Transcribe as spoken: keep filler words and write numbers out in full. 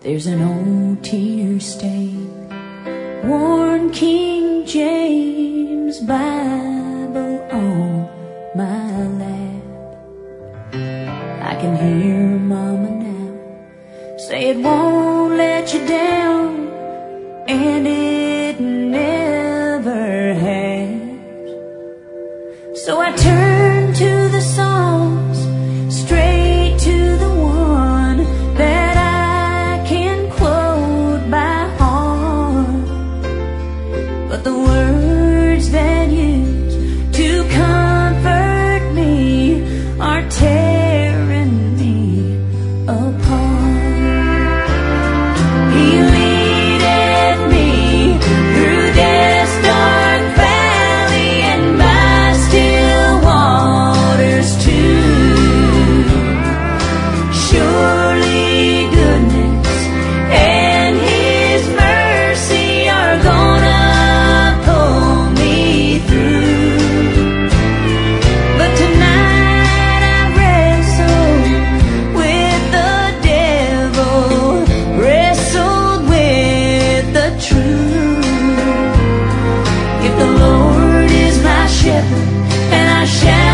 There's an old tear stain, worn King James Bible on my lap. I can hear Mama now say it won't let you down, and it never has. So I turn to the Psalms, straight to the one that I can quote by heart. But the words that used to comfort me are tearing me apart. He leadeth me through death's dark valley and by still waters too. Surely goodness and His mercy are gonna pull me through. But tonight I wrestled with the devil, wrestled with the truth. If the Lord is my shepherd, and I shall